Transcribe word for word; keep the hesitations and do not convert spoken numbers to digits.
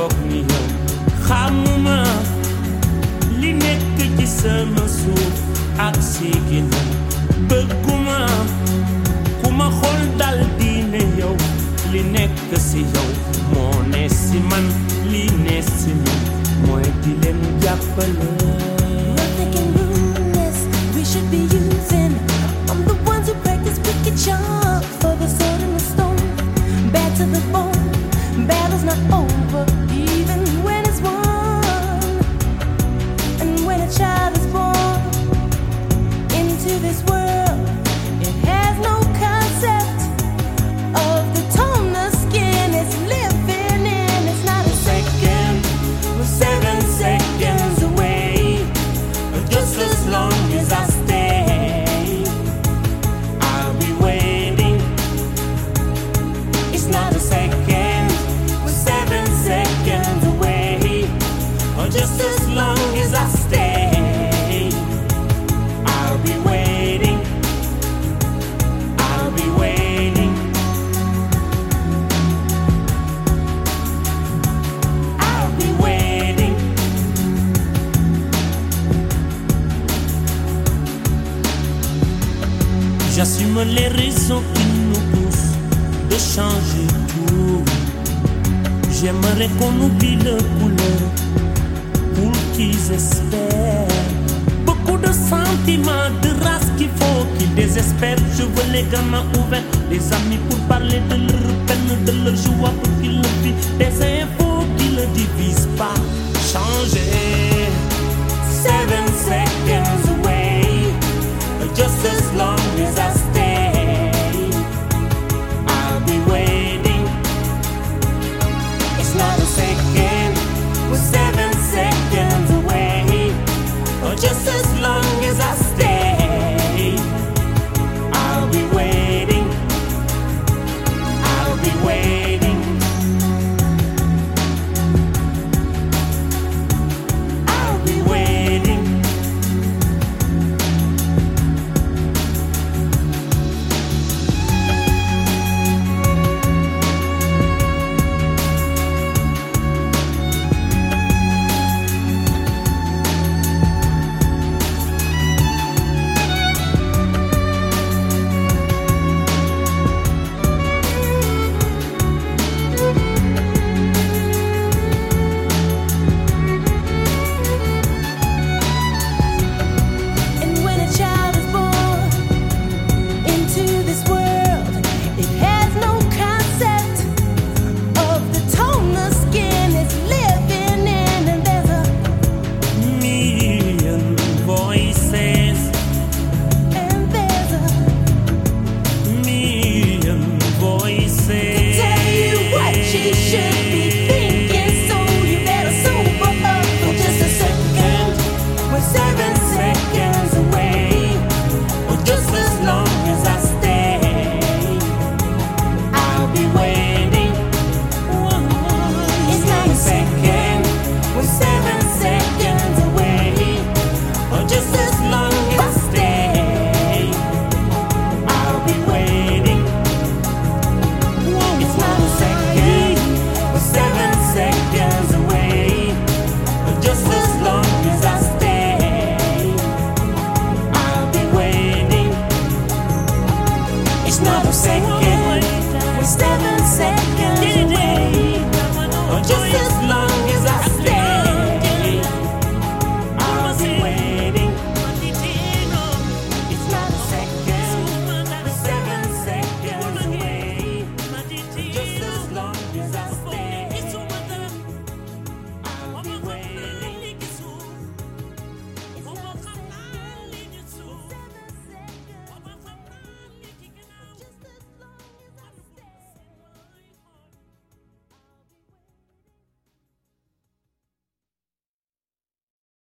foog ni yow xamuma li nekk ci sama suuf ak sigina bëgguma ku ma xool dal di ne yow li nekk si yow moo ne si man li ne si man mooy di leen jàppale. Nothing can ruin this. We should be using. I'm the ones who practice wicked charm for the sword and the stone. Bad to the bone. Battle's not over, even when it's won. And when a child is born into this world, it has no concept of the tone the skin is living in. It's not a second, we're seven seconds away. Just as long as I stay, I'll be waiting. It's not a second, we're seven seconds away. Or just as long as I stay, I'll be waiting. I'll be waiting. I'll be waiting. J'assume les raisons qui nous poussent de changer tout. J'aimerais qu'on oublie le couleur pour qu'ils espèrent. Beaucoup de sentiments, de race qu'il faut qu'ils désespèrent. Je veux les gamins ouverts, les amis pour parler de leur peine, de leur joie pour qu'ils le vivent. Des infos